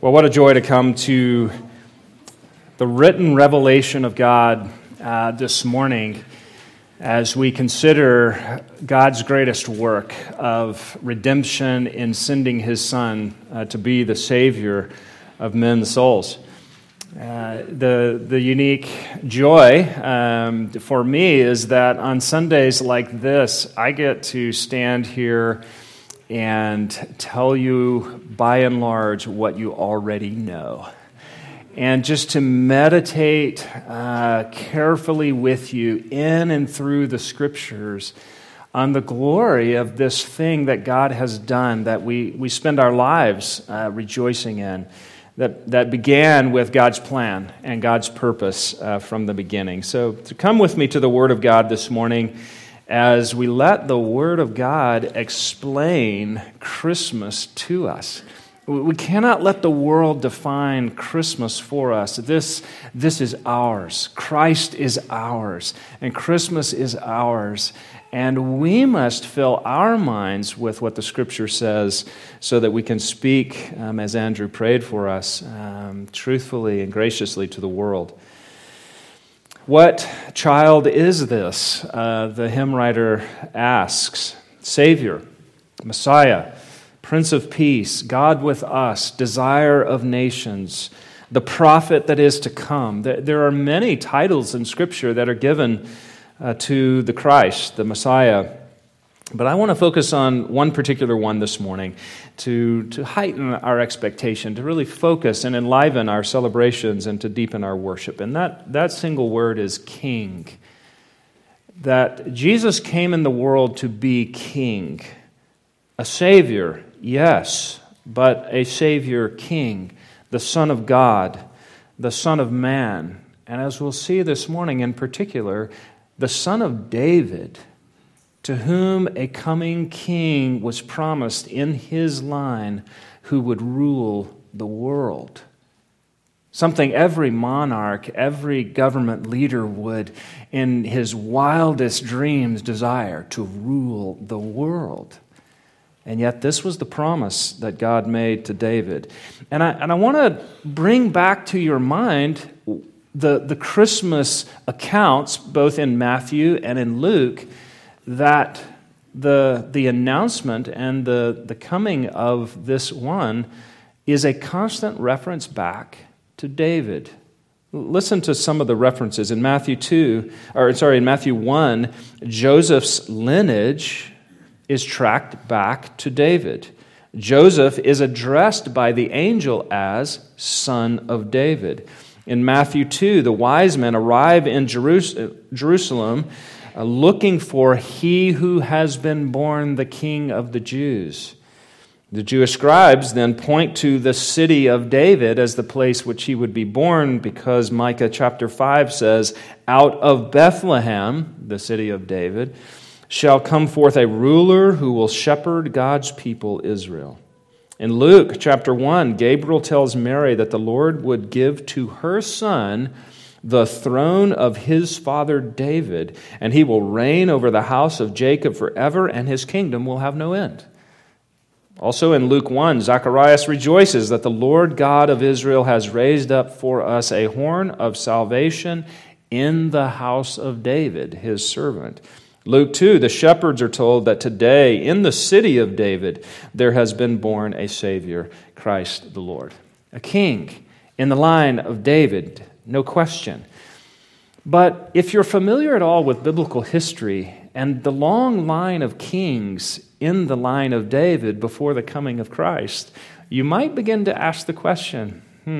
Well, what a joy to come to the written revelation of God this morning as we consider God's greatest work of redemption in sending His Son to be the Savior of men's souls. The unique joy for me is that on Sundays like this, I get to stand here and tell you, by and large, what you already know. And just to meditate carefully with you in and through the Scriptures on the glory of this thing that God has done, that we spend our lives rejoicing in, that began with God's plan and God's purpose from the beginning. So to come with me to the Word of God this morning as we let the Word of God explain Christmas to us. We cannot let the world define Christmas for us. This is ours. Christ is ours. And Christmas is ours. And we must fill our minds with what the Scripture says so that we can speak, as Andrew prayed for us, truthfully and graciously to the world. What child is this? The hymn writer asks. Savior, Messiah, Prince of Peace, God with us, desire of nations, the prophet that is to come. There are many titles in Scripture that are given to the Christ, the Messiah. But I want to focus on one particular one this morning to heighten our expectation, to really focus and enliven our celebrations and to deepen our worship. And that single word is King. That Jesus came in the world to be King. A Savior, yes, but a Savior King, the Son of God, the Son of Man. And as we'll see this morning in particular, the Son of David, to whom a coming king was promised in his line who would rule the world. Something every monarch, every government leader would, in his wildest dreams, desire, to rule the world. And yet this was the promise that God made to David. And I want to bring back to your mind the Christmas accounts, both in Matthew and in Luke, that the announcement and the coming of this one is a constant reference back to David. Listen to some of the references. In Matthew 1, Joseph's lineage is tracked back to David. Joseph is addressed by the angel as Son of David. In Matthew 2, the wise men arrive in Jerusalem looking for he who has been born the King of the Jews. The Jewish scribes then point to the city of David as the place which he would be born, because Micah chapter 5 says, "Out of Bethlehem, the city of David, shall come forth a ruler who will shepherd God's people Israel." In Luke chapter 1, Gabriel tells Mary that the Lord would give to her son the throne of his father David, and he will reign over the house of Jacob forever, and his kingdom will have no end. Also in Luke 1, Zacharias rejoices that the Lord God of Israel has raised up for us a horn of salvation in the house of David, his servant. Luke 2, the shepherds are told that today in the city of David there has been born a Savior, Christ the Lord. A king in the line of David, no question. But if you're familiar at all with biblical history and the long line of kings in the line of David before the coming of Christ, you might begin to ask the question,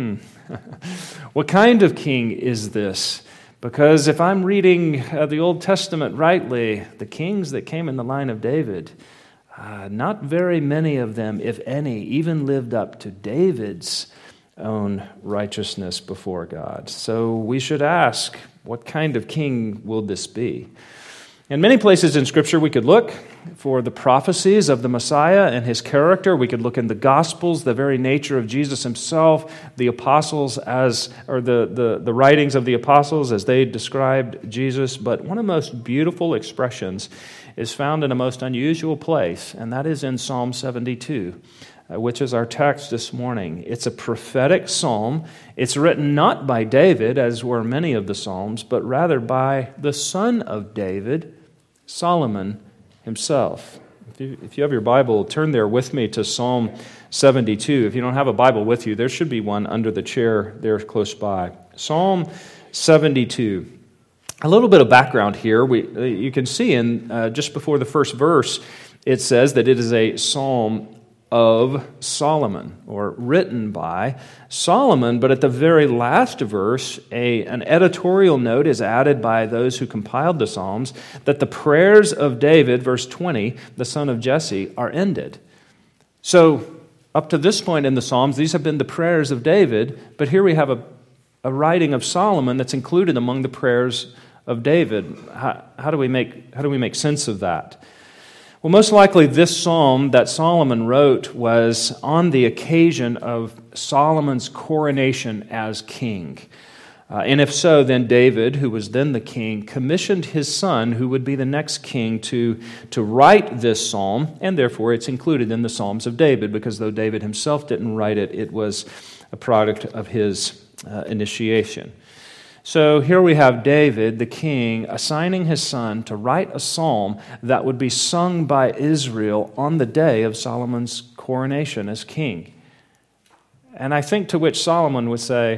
what kind of king is this? Because if I'm reading the Old Testament rightly, the kings that came in the line of David, not very many of them, if any, even lived up to David's own righteousness before God. So we should ask, what kind of king will this be? In many places in Scripture, we could look for the prophecies of the Messiah and his character. We could look in the Gospels, the very nature of Jesus himself, the apostles the writings of the apostles as they described Jesus. But one of the most beautiful expressions is found in a most unusual place, and that is in Psalm 72. which is our text this morning. It's a prophetic psalm. It's written not by David, as were many of the psalms, but rather by the son of David, Solomon himself. If you have your Bible, turn there with me to Psalm 72. If you don't have a Bible with you, there should be one under the chair there close by. Psalm 72. A little bit of background here. You can see in just before the first verse, it says that it is a psalm of Solomon, or written by Solomon. But at the very last verse, an editorial note is added by those who compiled the Psalms that the prayers of David, verse 20, the son of Jesse, are ended. So up to this point in the Psalms, these have been the prayers of David, but here we have a writing of Solomon that's included among the prayers of David. How do we make sense of that? Well, most likely this psalm that Solomon wrote was on the occasion of Solomon's coronation as king. And if so, then David, who was then the king, commissioned his son, who would be the next king, to write this psalm, and therefore it's included in the Psalms of David, because though David himself didn't write it, it was a product of his initiation. So here we have David, the king, assigning his son to write a psalm that would be sung by Israel on the day of Solomon's coronation as king. And I think to which Solomon would say,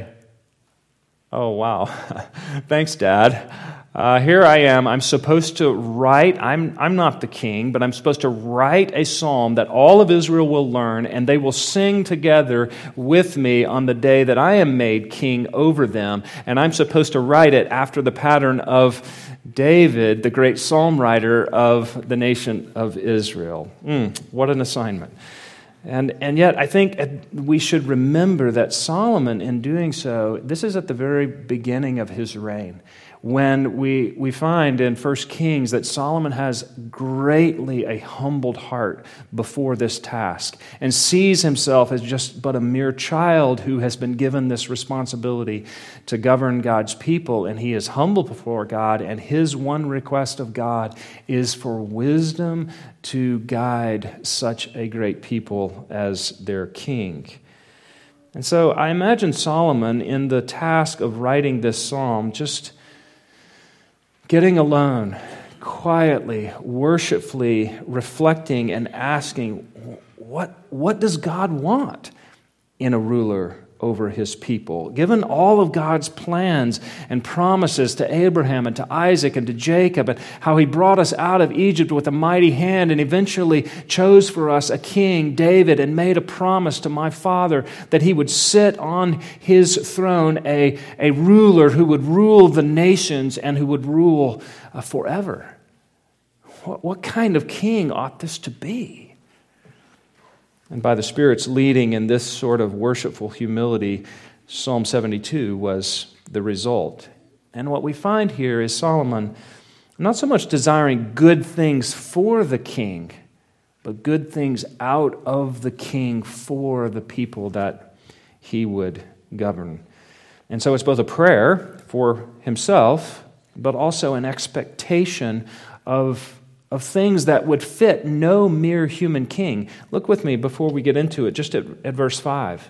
"Oh, wow, thanks, Dad. Here I am. I'm supposed to write, I'm not the king, but I'm supposed to write a psalm that all of Israel will learn, and they will sing together with me on the day that I am made king over them. And I'm supposed to write it after the pattern of David, the great psalm writer of the nation of Israel." What an assignment. And yet, I think we should remember that Solomon, in doing so, this is at the very beginning of his reign, when we find in 1 Kings that Solomon has greatly a humbled heart before this task and sees himself as just but a mere child who has been given this responsibility to govern God's people. And he is humble before God, and his one request of God is for wisdom to guide such a great people as their king. And so I imagine Solomon, in the task of writing this psalm, just getting alone, quietly, worshipfully, reflecting and asking, what does God want in a ruler over his people? Given all of God's plans and promises to Abraham and to Isaac and to Jacob, and how he brought us out of Egypt with a mighty hand and eventually chose for us a king, David, and made a promise to my father that he would sit on his throne, a ruler who would rule the nations and who would rule forever. What kind of king ought this to be? And by the Spirit's leading in this sort of worshipful humility, Psalm 72 was the result. And what we find here is Solomon not so much desiring good things for the king, but good things out of the king for the people that he would govern. And so it's both a prayer for himself, but also an expectation of things that would fit no mere human king. Look with me before we get into it, just at verse 5.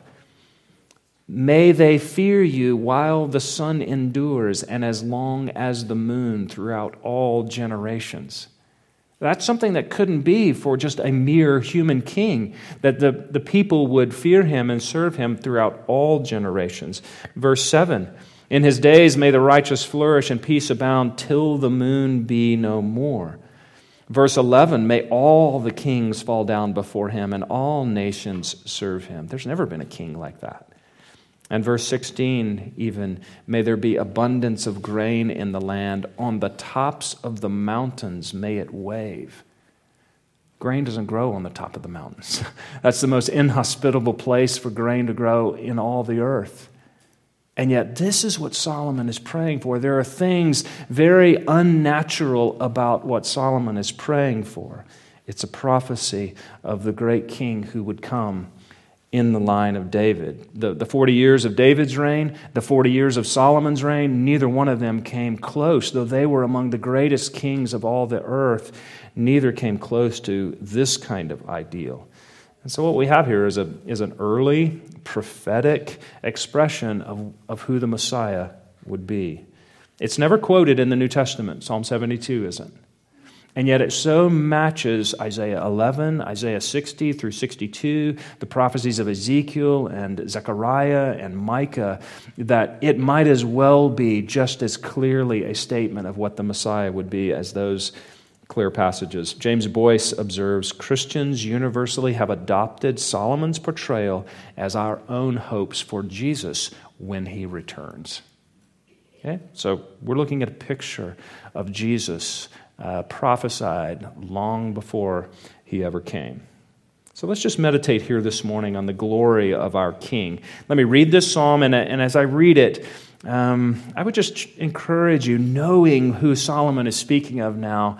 "May they fear you while the sun endures, and as long as the moon throughout all generations." That's something that couldn't be for just a mere human king, that the people would fear him and serve him throughout all generations. Verse 7, "In his days may the righteous flourish and peace abound till the moon be no more." Verse 11, "May all the kings fall down before him and all nations serve him." There's never been a king like that. And verse 16 even, "May there be abundance of grain in the land. On the tops of the mountains may it wave." Grain doesn't grow on the top of the mountains. That's the most inhospitable place for grain to grow in all the earth. And yet this is what Solomon is praying for. There are things very unnatural about what Solomon is praying for. It's a prophecy of the great king who would come in the line of David. The 40 years of David's reign, the 40 years of Solomon's reign, neither one of them came close. Though they were among the greatest kings of all the earth, neither came close to this kind of ideal. And so what we have here is an early prophetic expression of who the Messiah would be. It's never quoted in the New Testament. Psalm 72 isn't. And yet it so matches Isaiah 11, Isaiah 60 through 62, the prophecies of Ezekiel and Zechariah and Micah, that it might as well be just as clearly a statement of what the Messiah would be as those clear passages. James Boyce observes, Christians universally have adopted Solomon's portrayal as our own hopes for Jesus when he returns. Okay? So we're looking at a picture of Jesus prophesied long before he ever came. So let's just meditate here this morning on the glory of our King. Let me read this psalm, and as I read it, I would just encourage you, knowing who Solomon is speaking of now,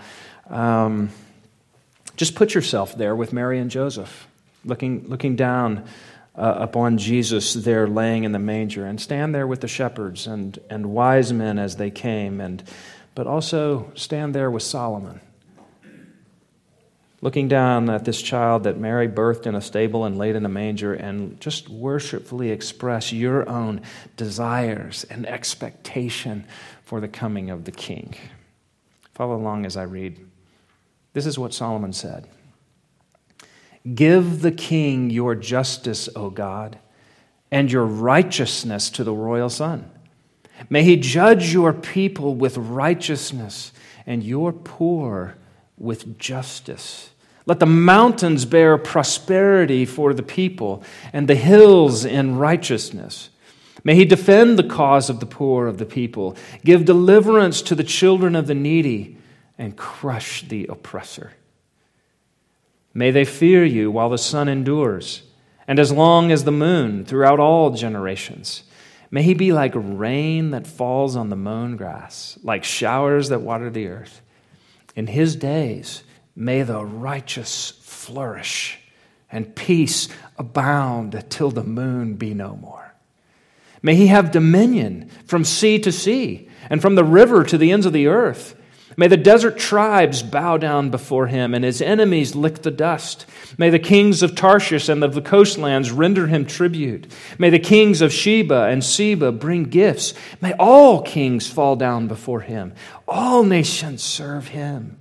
just put yourself there with Mary and Joseph, looking down upon Jesus there laying in the manger, and stand there with the shepherds and wise men as they came, but also stand there with Solomon, looking down at this child that Mary birthed in a stable and laid in a manger, and just worshipfully express your own desires and expectation for the coming of the King. Follow along as I read. This is what Solomon said. Give the king your justice, O God, and your righteousness to the royal son. May he judge your people with righteousness and your poor with justice. Let the mountains bear prosperity for the people and the hills in righteousness. May he defend the cause of the poor of the people, give deliverance to the children of the needy, and crush the oppressor. May they fear you while the sun endures, and as long as the moon throughout all generations. May he be like rain that falls on the mown grass, like showers that water the earth. In his days, may the righteous flourish, and peace abound till the moon be no more. May he have dominion from sea to sea, and from the river to the ends of the earth. May the desert tribes bow down before him, and his enemies lick the dust. May the kings of Tarshish and of the coastlands render him tribute. May the kings of Sheba and Seba bring gifts. May all kings fall down before him. All nations serve him.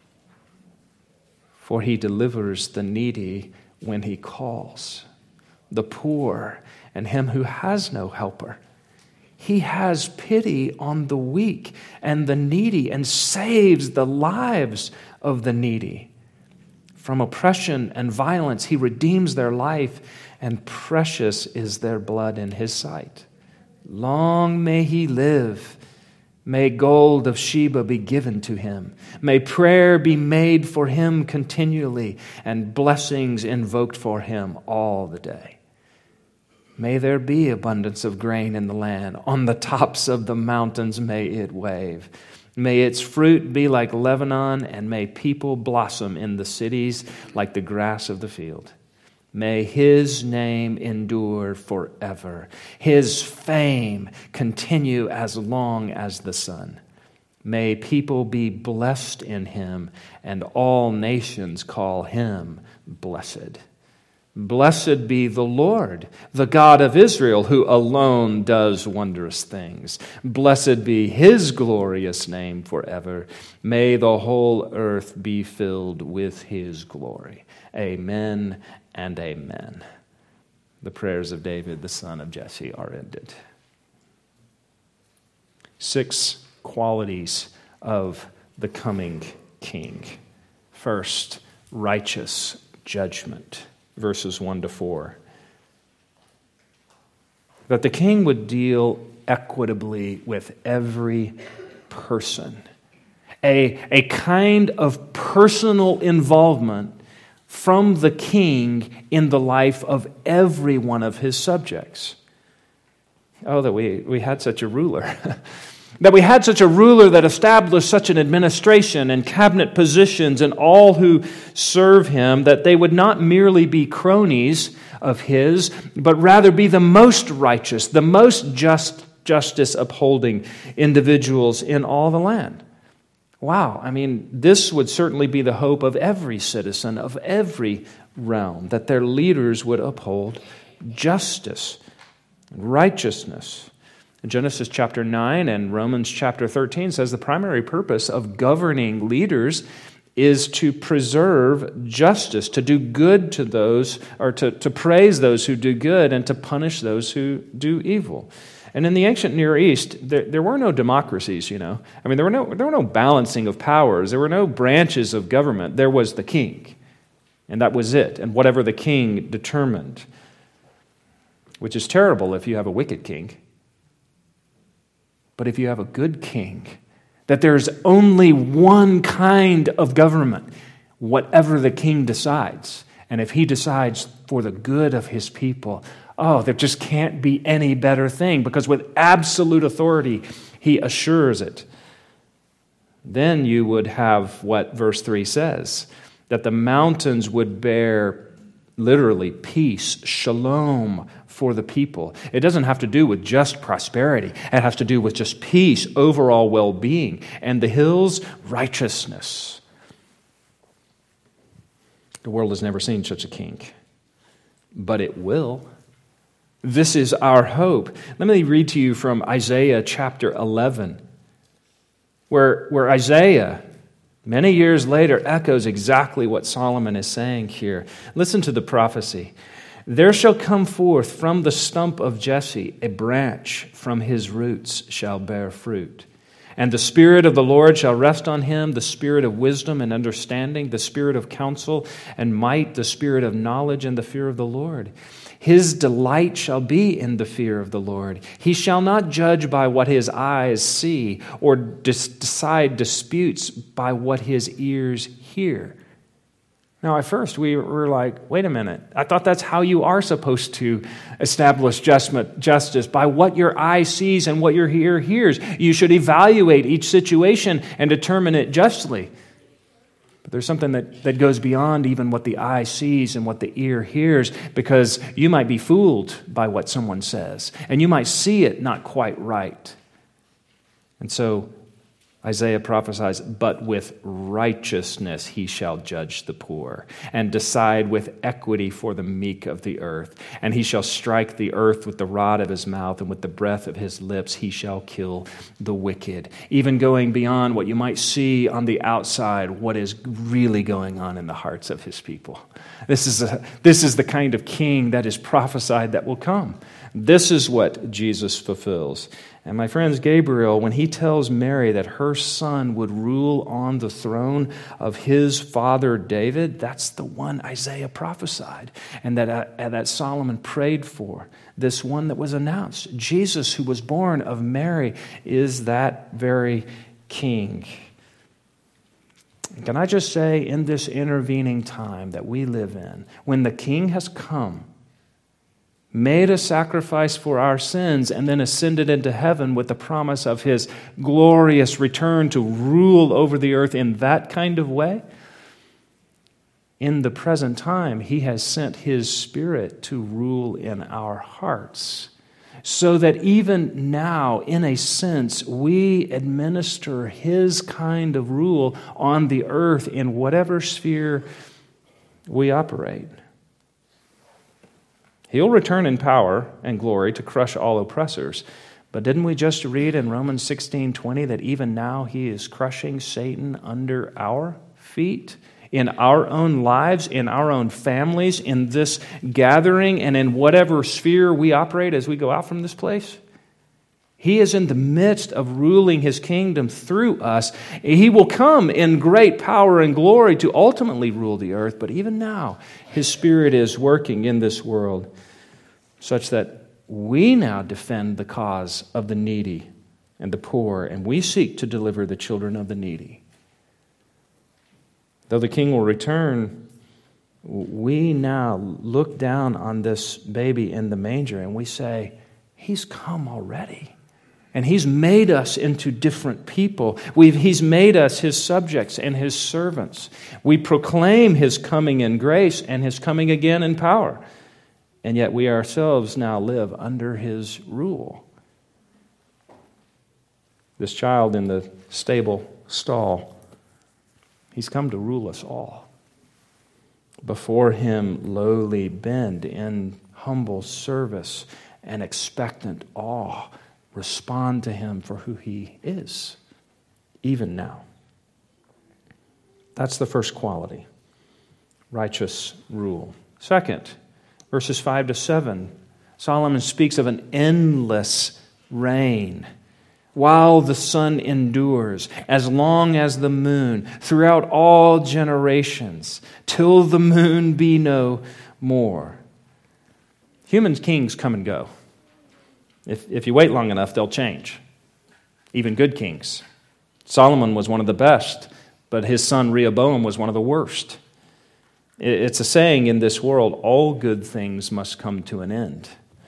For he delivers the needy when he calls, the poor and him who has no helper. He has pity on the weak and the needy and saves the lives of the needy. From oppression and violence, he redeems their life, and precious is their blood in his sight. Long may he live. May gold of Sheba be given to him. May prayer be made for him continually, and blessings invoked for him all the day. May there be abundance of grain in the land. On the tops of the mountains may it wave. May its fruit be like Lebanon, and may people blossom in the cities like the grass of the field. May his name endure forever. His fame continue as long as the sun. May people be blessed in him, and all nations call him blessed. Blessed be the Lord, the God of Israel, who alone does wondrous things. Blessed be his glorious name forever. May the whole earth be filled with his glory. Amen and amen. The prayers of David, the son of Jesse, are ended. 6 qualities of the coming king. First, righteous judgment. Verses 1-4. That the king would deal equitably with every person. A kind of personal involvement from the king in the life of every one of his subjects. Oh, that we had such a ruler. That we had such a ruler that established such an administration and cabinet positions and all who serve him, that they would not merely be cronies of his, but rather be the most righteous, the most justice upholding individuals in all the land. Wow, I mean, this would certainly be the hope of every citizen of every realm, that their leaders would uphold justice and righteousness. Genesis chapter 9 and Romans chapter 13 says the primary purpose of governing leaders is to preserve justice, to do good to those, or to praise those who do good and to punish those who do evil. And in the ancient Near East, there were no democracies, I mean, there were no balancing of powers. There were no branches of government. There was the king, and that was it, and whatever the king determined, which is terrible if you have a wicked king. But if you have a good king, that there's only one kind of government, whatever the king decides. And if he decides for the good of his people, there just can't be any better thing, because with absolute authority, he assures it. Then you would have what verse 3 says, that the mountains would bear literally peace, shalom for the people. It doesn't have to do with just prosperity. It has to do with just peace, overall well-being. And the hills, righteousness. The world has never seen such a king, but it will. This is our hope. Let me read to you from Isaiah chapter 11, where Isaiah, many years later, echoes exactly what Solomon is saying here. Listen to the prophecy. There shall come forth from the stump of Jesse a branch, from his roots shall bear fruit. And the Spirit of the Lord shall rest on him, the Spirit of wisdom and understanding, the Spirit of counsel and might, the Spirit of knowledge and the fear of the Lord. His delight shall be in the fear of the Lord. He shall not judge by what his eyes see, or decide disputes by what his ears hear. Now, at first, we were like, wait a minute. I thought that's how you are supposed to establish justice, by what your eye sees and what your ear hears. You should evaluate each situation and determine it justly. But there's something that goes beyond even what the eye sees and what the ear hears, because you might be fooled by what someone says, and you might see it not quite right. And so Isaiah prophesies, but with righteousness he shall judge the poor, and decide with equity for the meek of the earth. And he shall strike the earth with the rod of his mouth, and with the breath of his lips he shall kill the wicked. Even going beyond what you might see on the outside, what is really going on in the hearts of his people. This is the kind of king that is prophesied that will come. This is what Jesus fulfills. And my friends, Gabriel, when he tells Mary that her son would rule on the throne of his father David, that's the one Isaiah prophesied and that Solomon prayed for, this one that was announced. Jesus, who was born of Mary, is that very king. Can I just say, in this intervening time that we live in, when the king has come, made a sacrifice for our sins, and then ascended into heaven with the promise of his glorious return to rule over the earth in that kind of way, in the present time, he has sent his Spirit to rule in our hearts, so that even now, in a sense, we administer his kind of rule on the earth in whatever sphere we operate. He'll return in power and glory to crush all oppressors. But didn't we just read in Romans 16:20 that even now he is crushing Satan under our feet? In our own lives, in our own families, in this gathering, and in whatever sphere we operate as we go out from this place? He is in the midst of ruling his kingdom through us. He will come in great power and glory to ultimately rule the earth. But even now, his Spirit is working in this world such that we now defend the cause of the needy and the poor, and we seek to deliver the children of the needy. Though the king will return, we now look down on this baby in the manger and we say, he's come already. And he's made us into different people. He's made us his subjects and his servants. We proclaim his coming in grace and his coming again in power. And yet we ourselves now live under his rule. This child in the stable stall. He's come to rule us all. Before him lowly bend in humble service and expectant awe. Respond to him for who he is, even now. That's the first quality, righteous rule. Second, verses 5 to 7, Solomon speaks of an endless reign. While the sun endures, as long as the moon, throughout all generations, till the moon be no more. Human kings come and go. If you wait long enough, they'll change. Even good kings. Solomon was one of the best, but his son Rehoboam was one of the worst. It's a saying in this world, all good things must come to an end.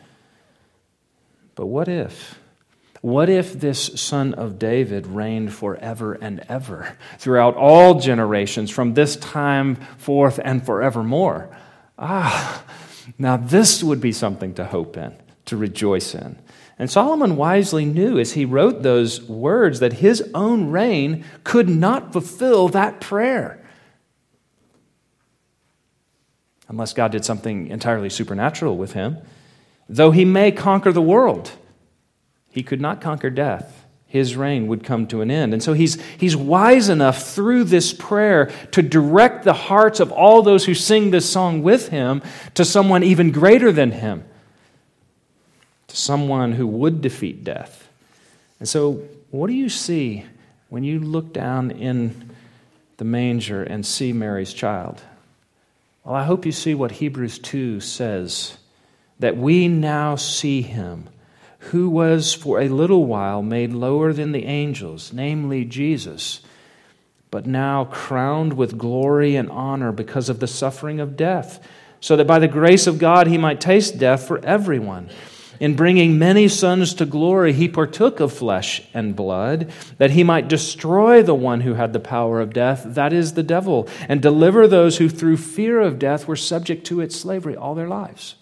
But what if? What if this son of David reigned forever and ever, throughout all generations, from this time forth and forevermore? Now this would be something to hope in, to rejoice in. And Solomon wisely knew as he wrote those words that his own reign could not fulfill that prayer. Unless God did something entirely supernatural with him. Though he may conquer the world, he could not conquer death. His reign would come to an end. And so he's wise enough through this prayer to direct the hearts of all those who sing this song with him to someone even greater than him, to someone who would defeat death. And so what do you see when you look down in the manger and see Mary's child? Well, I hope you see what Hebrews 2 says, that we now see him who was for a little while made lower than the angels, namely Jesus, but now crowned with glory and honor because of the suffering of death, so that by the grace of God he might taste death for everyone. In bringing many sons to glory, he partook of flesh and blood, that he might destroy the one who had the power of death, that is, the devil, and deliver those who through fear of death were subject to its slavery all their lives.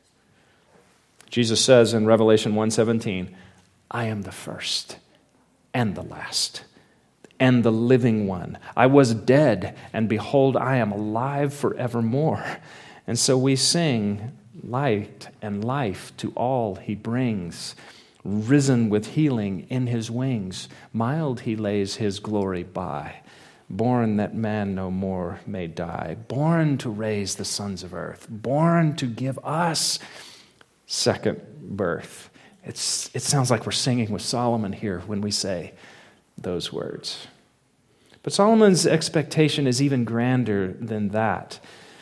Jesus says in Revelation 1:17, I am the first and the last and the living one. I was dead, and behold, I am alive forevermore. And so we sing light and life to all he brings, risen with healing in his wings. Mild he lays his glory by, born that man no more may die, born to raise the sons of earth, born to give us second birth. It sounds like we're singing with Solomon here when we say those words. But Solomon's expectation is even grander than that.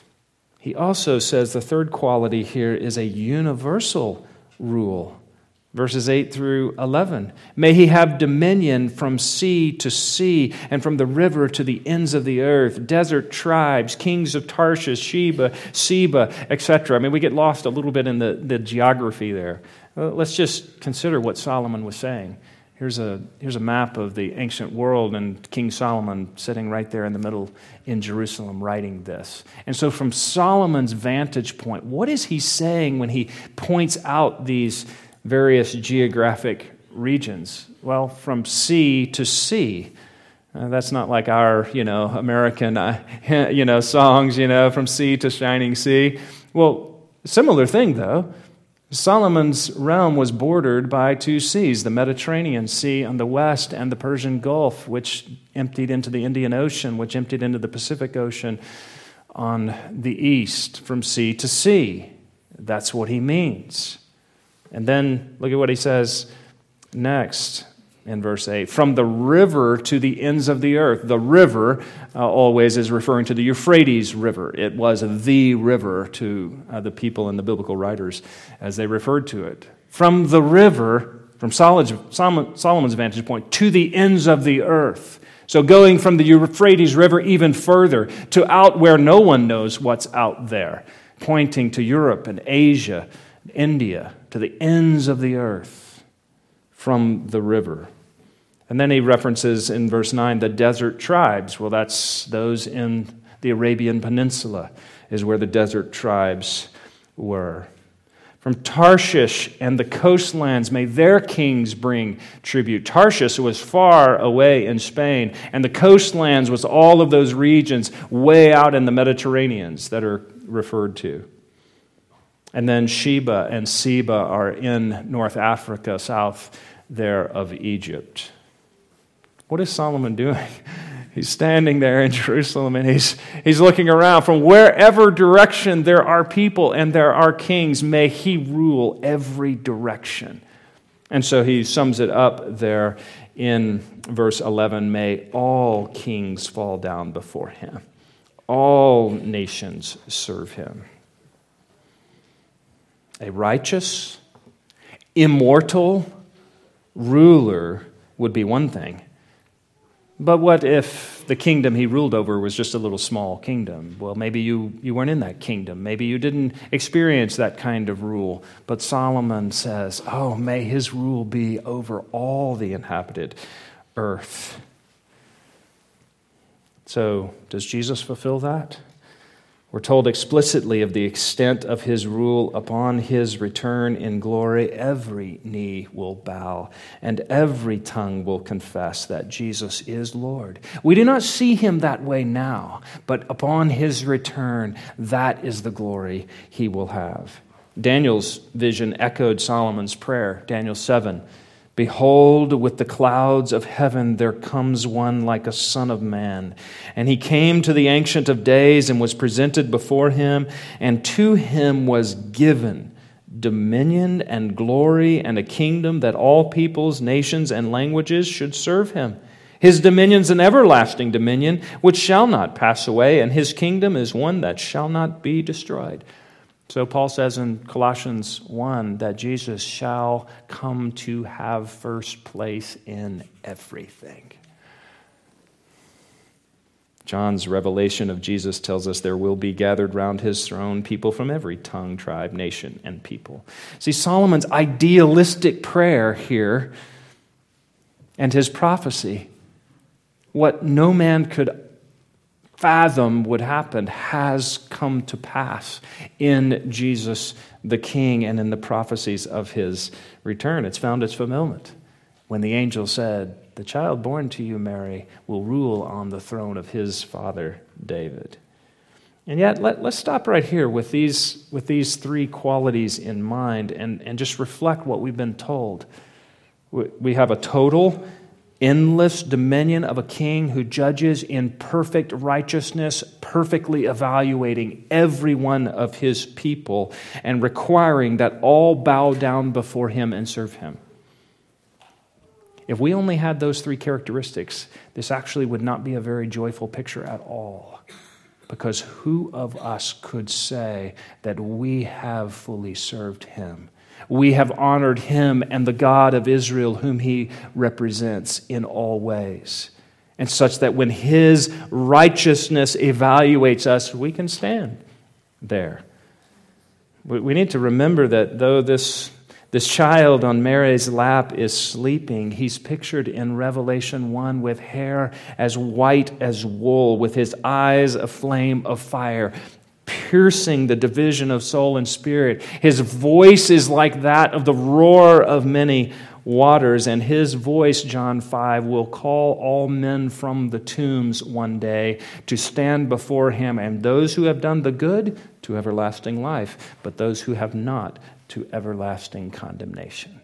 He also says the third quality here is a universal rule. Verses 8 through 11. May he have dominion from sea to sea and from the river to the ends of the earth, desert tribes, kings of Tarshish, Sheba, Seba, etc. I mean, we get lost a little bit in the geography there. Let's just consider what Solomon was saying. Here's a map of the ancient world, and King Solomon sitting right there in the middle in Jerusalem writing this. And so from Solomon's vantage point, what is he saying when he points out these various geographic regions? Well, from sea to sea. That's not like our, American, songs, from sea to shining sea. Well, similar thing, though. Solomon's realm was bordered by two seas, the Mediterranean Sea on the west and the Persian Gulf, which emptied into the Indian Ocean, which emptied into the Pacific Ocean on the east, from sea to sea. That's what he means. And then look at what he says next in verse 8. From the river to the ends of the earth. The river always is referring to the Euphrates River. It was the river to the people and the biblical writers as they referred to it. From the river, from Solomon's vantage point, to the ends of the earth. So going from the Euphrates River even further to out where no one knows what's out there, pointing to Europe and Asia, India, to the ends of the earth from the river. And then he references in verse 9 the desert tribes. Well, that's those in the Arabian Peninsula is where the desert tribes were. From Tarshish and the coastlands, may their kings bring tribute. Tarshish was far away in Spain, and the coastlands was all of those regions way out in the Mediterraneans that are referred to. And then Sheba and Seba are in North Africa, south there of Egypt. What is Solomon doing? He's standing there in Jerusalem and he's looking around. From wherever direction there are people and there are kings, may he rule every direction. And so he sums it up there in verse 11, may all kings fall down before him. All nations serve him. A righteous, immortal ruler would be one thing. But what if the kingdom he ruled over was just a little small kingdom? Well, maybe you weren't in that kingdom. Maybe you didn't experience that kind of rule. But Solomon says, oh, may his rule be over all the inhabited earth. So, does Jesus fulfill that? We're told explicitly of the extent of his rule upon his return in glory. Every knee will bow and every tongue will confess that Jesus is Lord. We do not see him that way now, but upon his return, that is the glory he will have. Daniel's vision echoed Solomon's prayer. Daniel 7. Behold, with the clouds of heaven there comes one like a son of man. And he came to the Ancient of Days and was presented before him, and to him was given dominion and glory and a kingdom that all peoples, nations, and languages should serve him. His dominion's an everlasting dominion which shall not pass away, and his kingdom is one that shall not be destroyed. So Paul says in Colossians 1 that Jesus shall come to have first place in everything. John's revelation of Jesus tells us there will be gathered round his throne people from every tongue, tribe, nation, and people. See, Solomon's idealistic prayer here and his prophecy, what no man could fathom would happen, has come to pass in Jesus the King and in the prophecies of his return. It's found its fulfillment when the angel said, the child born to you, Mary, will rule on the throne of his father David. And yet, let's stop right here with these three qualities in mind and just reflect what we've been told. We have a total, endless dominion of a king who judges in perfect righteousness, perfectly evaluating every one of his people and requiring that all bow down before him and serve him. If we only had those three characteristics, this actually would not be a very joyful picture at all. Because who of us could say that we have fully served him? We have honored him and the God of Israel whom he represents in all ways. And such that when his righteousness evaluates us, we can stand there. We need to remember that though this child on Mary's lap is sleeping, he's pictured in Revelation 1 with hair as white as wool, with his eyes a flame of fire, piercing the division of soul and spirit. His voice is like that of the roar of many waters, and his voice, John 5, will call all men from the tombs one day to stand before him, and those who have done the good to everlasting life, but those who have not to everlasting condemnation.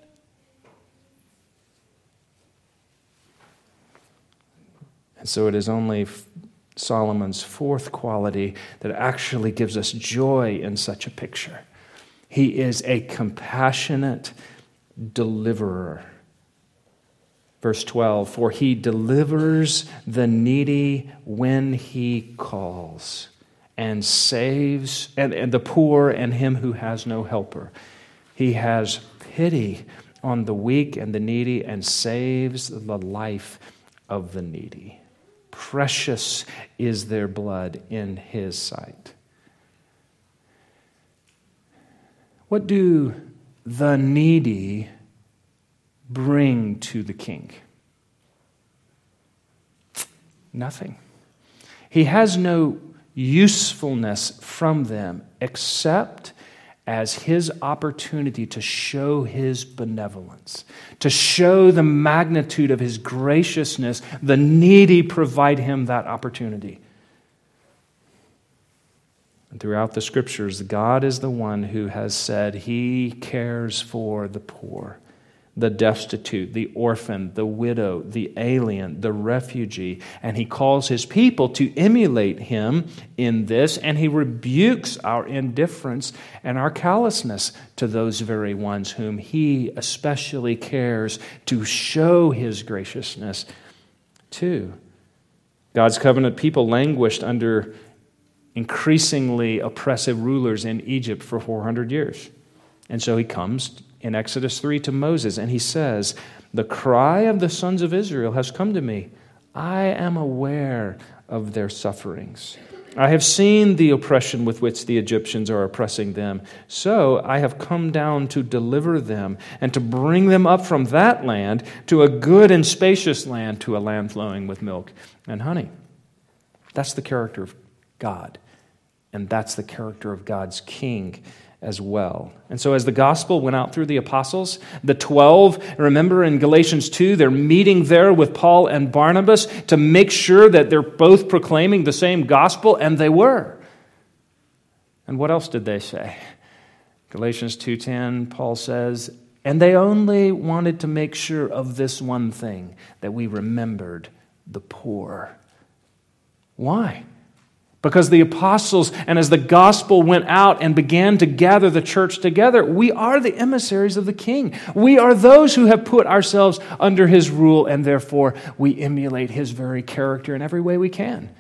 And so it is only Solomon's fourth quality that actually gives us joy in such a picture. He is a compassionate deliverer. Verse 12, for he delivers the needy when he calls, and saves and the poor and him who has no helper. He has pity on the weak and the needy and saves the life of the needy. Precious is their blood in his sight. What do the needy bring to the king? Nothing. He has no usefulness from them except as his opportunity to show his benevolence, to show the magnitude of his graciousness. The needy provide him that opportunity. And throughout the Scriptures, God is the one who has said he cares for the poor, the destitute, the orphan, the widow, the alien, the refugee, and he calls his people to emulate him in this, and he rebukes our indifference and our callousness to those very ones whom he especially cares to show his graciousness to. God's covenant people languished under increasingly oppressive rulers in Egypt for 400 years. And so he comes in Exodus 3 to Moses, and he says, "The cry of the sons of Israel has come to me. I am aware of their sufferings. I have seen the oppression with which the Egyptians are oppressing them. So I have come down to deliver them and to bring them up from that land to a good and spacious land, to a land flowing with milk and honey." That's the character of God, and that's the character of God's King as well. And so as the gospel went out through the apostles, the 12, remember in Galatians 2, they're meeting there with Paul and Barnabas to make sure that they're both proclaiming the same gospel, and they were. And what else did they say? Galatians 2:10, Paul says, "And they only wanted to make sure of this one thing, that we remembered the poor." Why? Because the apostles, and as the gospel went out and began to gather the church together, we are the emissaries of the King. We are those who have put ourselves under his rule, and therefore we emulate his very character in every way we can.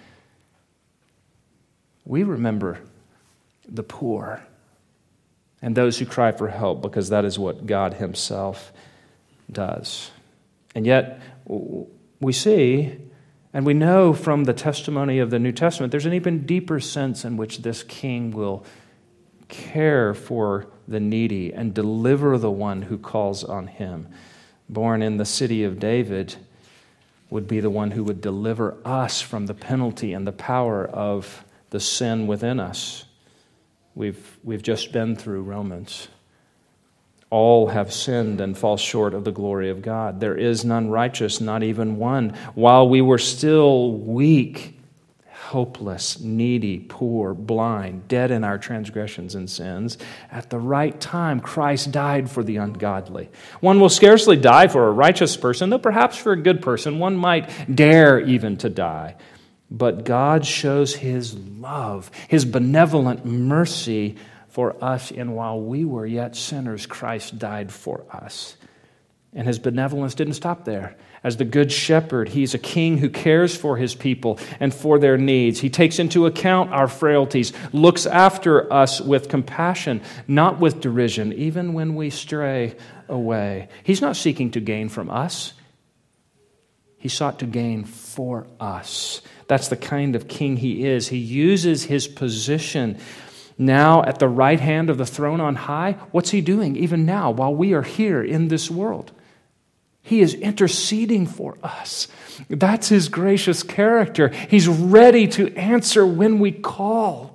We remember the poor and those who cry for help, because that is what God himself does. And yet, we see, and we know from the testimony of the New Testament, there's an even deeper sense in which this King will care for the needy and deliver the one who calls on him. Born in the city of David would be the one who would deliver us from the penalty and the power of the sin within us. We've just been through Romans. All have sinned and fall short of the glory of God. There is none righteous, not even one. While we were still weak, helpless, needy, poor, blind, dead in our transgressions and sins, at the right time, Christ died for the ungodly. One will scarcely die for a righteous person, though perhaps for a good person, one might dare even to die. But God shows his love, his benevolent mercy for us, and while we were yet sinners, Christ died for us. And his benevolence didn't stop there. As the good shepherd, he's a king who cares for his people and for their needs. He takes into account our frailties, looks after us with compassion, not with derision, even when we stray away. He's not seeking to gain from us. He sought to gain for us. That's the kind of king he is. He uses his position now at the right hand of the throne on high. What's he doing even now while we are here in this world? He is interceding for us. That's his gracious character. He's ready to answer when we call,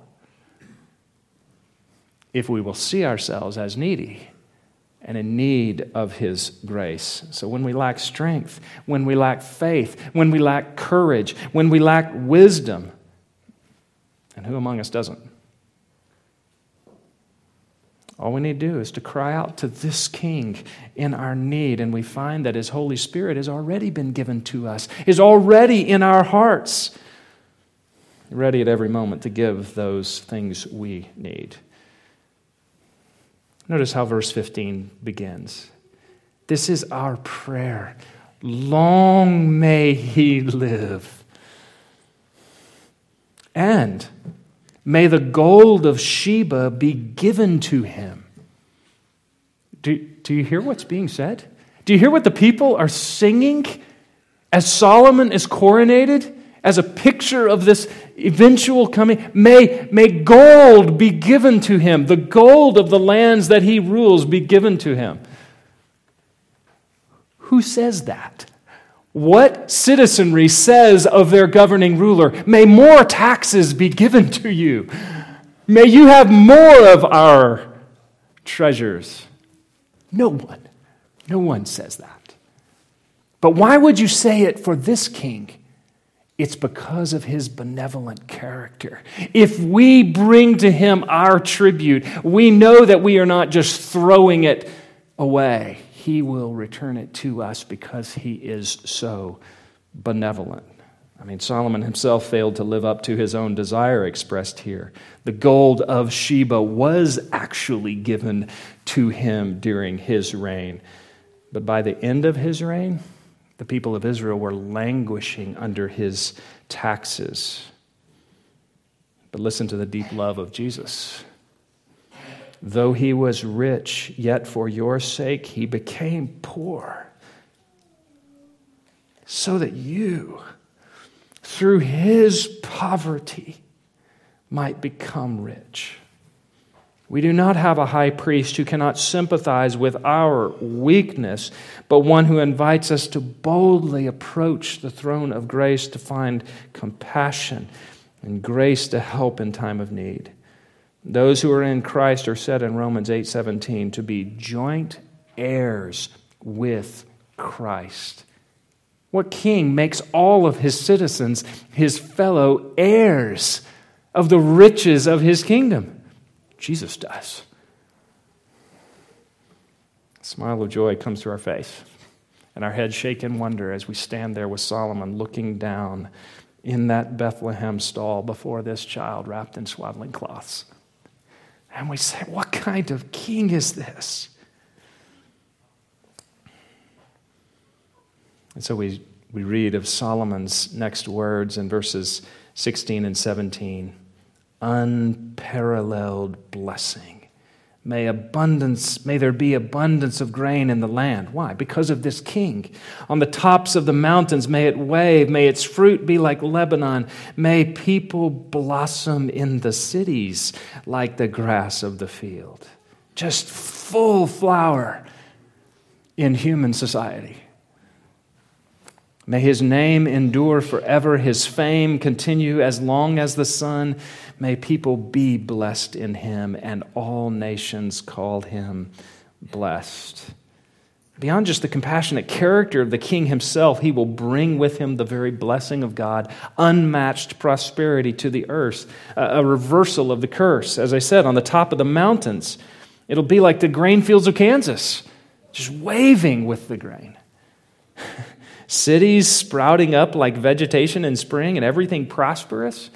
if we will see ourselves as needy and in need of his grace. So when we lack strength, when we lack faith, when we lack courage, when we lack wisdom, and who among us doesn't? All we need to do is to cry out to this King in our need, and we find that his Holy Spirit has already been given to us, is already in our hearts, ready at every moment to give those things we need. Notice how verse 15 begins. This is our prayer. Long may he live. And may the gold of Sheba be given to him. Do you hear what's being said? Do you hear what the people are singing as Solomon is coronated as a picture of this eventual coming? May gold be given to him. The gold of the lands that he rules be given to him. Who says that? What citizenry says of their governing ruler? May more taxes be given to you. May you have more of our treasures. No one says that. But why would you say it for this king? It's because of his benevolent character. If we bring to him our tribute, we know that we are not just throwing it away. He will return it to us because he is so benevolent. I mean, Solomon himself failed to live up to his own desire expressed here. The gold of Sheba was actually given to him during his reign. But by the end of his reign, the people of Israel were languishing under his taxes. But listen to the deep love of Jesus. Though he was rich, yet for your sake he became poor, so that you, through his poverty, might become rich. We do not have a high priest who cannot sympathize with our weakness, but one who invites us to boldly approach the throne of grace to find compassion and grace to help in time of need. Those who are in Christ are said in Romans 8:17 to be joint heirs with Christ. What king makes all of his citizens his fellow heirs of the riches of his kingdom? Jesus does. A smile of joy comes to our face, and our heads shake in wonder as we stand there with Solomon looking down in that Bethlehem stall before this child wrapped in swaddling cloths. And we say, what kind of king is this? And so we read of Solomon's next words in verses 16 and 17. Unparalleled blessing. May there be abundance of grain in the land. Why? Because of this king. On the tops of the mountains, may it wave. May its fruit be like Lebanon. May people blossom in the cities like the grass of the field. Just full flower in human society. May his name endure forever, his fame continue as long as the sun. May people be blessed in him, and all nations call him blessed. Beyond just the compassionate character of the king himself, he will bring with him the very blessing of God, unmatched prosperity to the earth, a reversal of the curse. As I said, on the top of the mountains, it'll be like the grain fields of Kansas, just waving with the grain. Cities sprouting up like vegetation in spring and everything prosperous.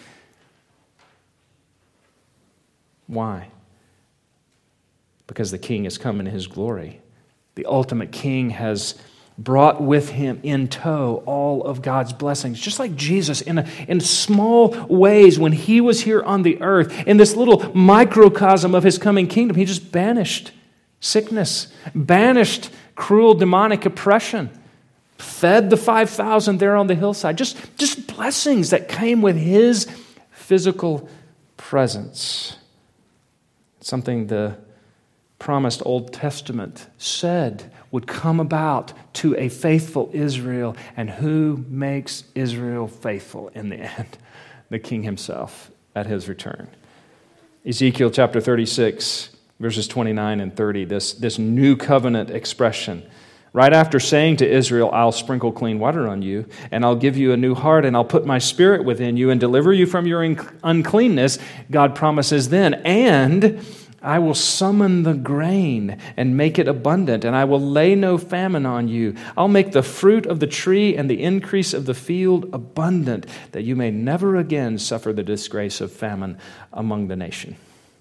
Why? Because the king has come in his glory. The ultimate king has brought with him in tow all of God's blessings. Just like Jesus, in small ways when he was here on the earth, in this little microcosm of his coming kingdom, he just banished sickness, banished cruel demonic oppression, fed the 5,000 there on the hillside. Just blessings that came with his physical presence. Something the promised Old Testament said would come about to a faithful Israel. And who makes Israel faithful in the end? The king himself at his return. Ezekiel chapter 36, verses 29 and 30, this new covenant expression. Right after saying to Israel, I'll sprinkle clean water on you, and I'll give you a new heart, and I'll put my spirit within you and deliver you from your uncleanness, God promises then, and I will summon the grain and make it abundant, and I will lay no famine on you. I'll make the fruit of the tree and the increase of the field abundant, that you may never again suffer the disgrace of famine among the nation.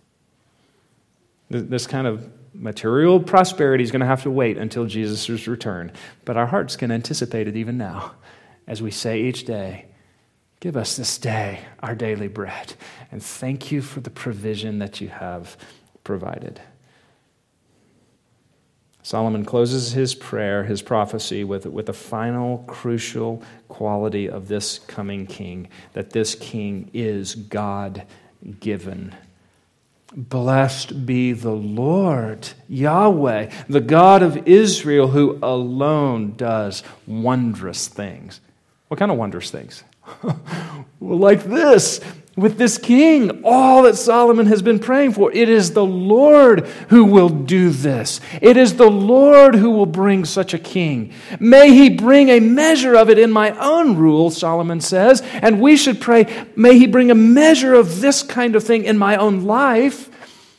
This kind of material prosperity is going to have to wait until Jesus' return. But our hearts can anticipate it even now as we say each day, give us this day our daily bread. And thank you for the provision that you have provided. Solomon closes his prayer, his prophecy, with a final crucial quality of this coming king, that this king is God-given. Blessed be the Lord, Yahweh, the God of Israel, who alone does wondrous things. What kind of wondrous things? Well, like this. with this king, all that Solomon has been praying for. It is the Lord who will do this. It is the Lord who will bring such a king. May he bring a measure of it in my own rule, Solomon says, and we should pray, may he bring a measure of this kind of thing in my own life,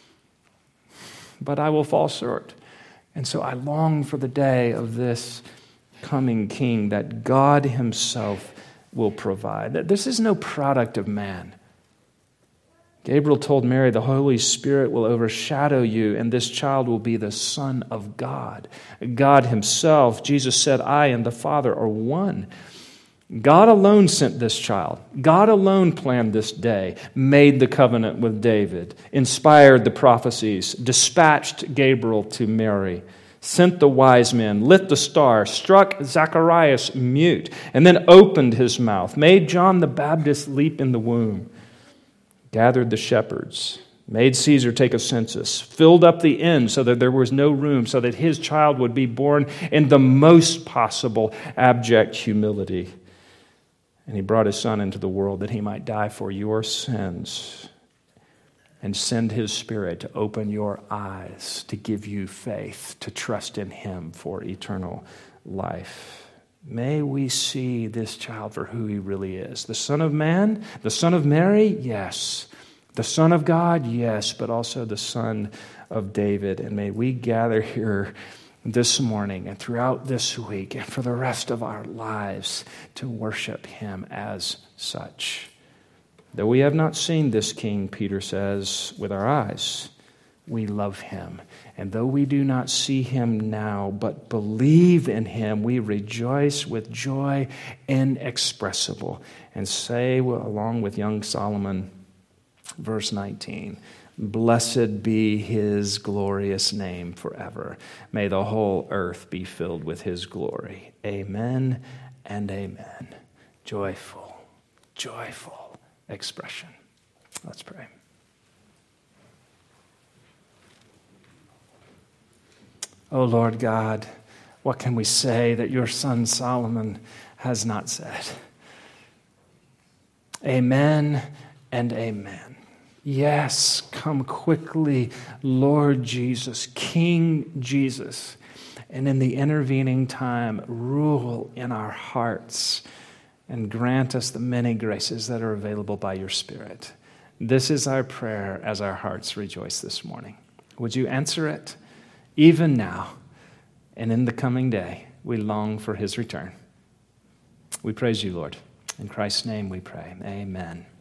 but I will fall short. And so I long for the day of this coming king that God himself will provide. This is no product of man. Gabriel told Mary, the Holy Spirit will overshadow you, and this child will be the Son of God. God himself, Jesus said, I and the Father are one. God alone sent this child. God alone planned this day, made the covenant with David, inspired the prophecies, dispatched Gabriel to Mary, sent the wise men, lit the star, struck Zacharias mute, and then opened his mouth, made John the Baptist leap in the womb, gathered the shepherds, made Caesar take a census, filled up the inn so that there was no room, so that his child would be born in the most possible abject humility. And he brought his son into the world that he might die for your sins and send his Spirit to open your eyes, to give you faith, to trust in him for eternal life. May we see this child for who he really is. The Son of Man, the Son of Mary, yes. The Son of God, yes, but also the Son of David. And may we gather here this morning and throughout this week and for the rest of our lives to worship him as such. Though we have not seen this king, Peter says, with our eyes, we love him. And though we do not see him now, but believe in him, we rejoice with joy inexpressible. And say, along with young Solomon, verse 19, blessed be his glorious name forever. May the whole earth be filled with his glory. Amen and amen. Joyful, joyful expression. Let's pray. Oh Lord God, what can we say that your son Solomon has not said? Amen and amen. Yes, come quickly, Lord Jesus, King Jesus, and in the intervening time, rule in our hearts and grant us the many graces that are available by your Spirit. This is our prayer as our hearts rejoice this morning. Would you answer it? Even now and in the coming day, we long for his return. We praise you, Lord. In Christ's name we pray. Amen.